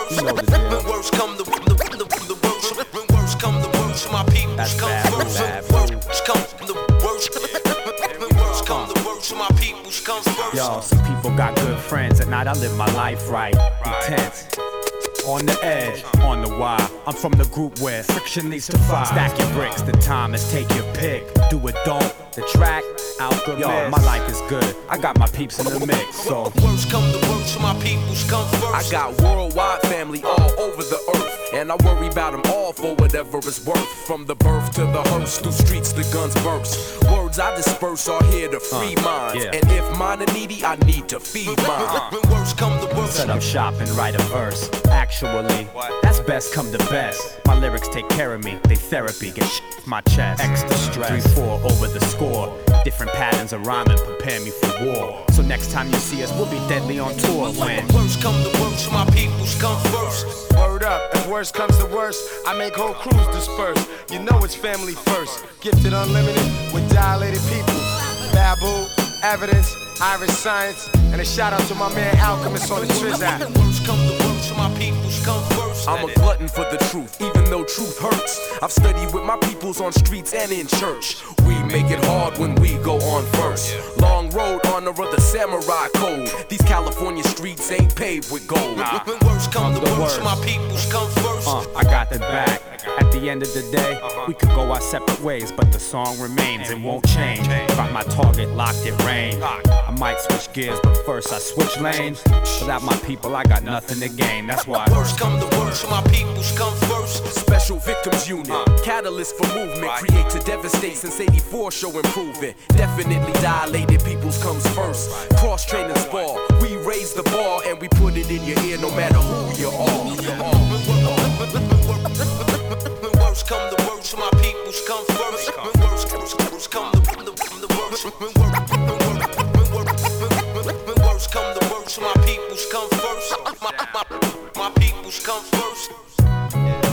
first. You know the deal. When words come the worst. When words come the worst, my people come first. Words come the worst. When words come the worst, my people come first. Yo, some people got good friends. At night I live my life right. Intense. On the edge, on the wire. I'm from the group where friction leads to fire. Stack your bricks, the time is take your pick. Do it, don't. The track, Alchemist. Yo, my life is good. I got my peeps in the mix, so. Words come the worst, my peoples come first. I got worldwide family all over the earth, and I worry about them all for whatever it's worth. From the birth to the hearse, through streets the guns burst. Words I disperse are here to free minds, yeah. and if mine are needy, I need to feed mine. When words come the worst. Set up shop and write a verse. Actually, that's best come to best. My lyrics take care of me, they therapy, get shit off my chest. Extra stress, 3-4 over the score. Different patterns of rhyming prepare me for war. So next time you see us, we'll be deadly on tour. When words come the worst, my peoples come first. Word up, if worst comes to worst, I make whole crews disperse. You know it's family first. Gifted unlimited with dilated people. Babu, Evidence, Irish Science, and a shout out to my man Alchemist on the Triz app. Words come the worst, my peoples come first. I'm a glutton for the truth, even though truth hurts. I've studied with my peoples on streets and in church. We make it hard when we go on first. Long road, honor of the samurai code. These California streets ain't paved with gold. When words come the worst, my peoples come first. I got the back. At the end of the day, we could go our separate ways, but the song remains, it won't change. Got my target locked in range. I might switch gears, but first I switch lanes. Without my people, I got nothing to gain. That's why words come the worst, my peoples come first. Special Victims Unit, catalyst for movement, create to devastate since '84, show improvement. Definitely dilated peoples comes first. Cross training spar, we raise the bar and we put it in your ear no matter who you are. When words come the worst, my peoples come first. When words come the worst. When words come the worst, my peoples come first. My peoples come first.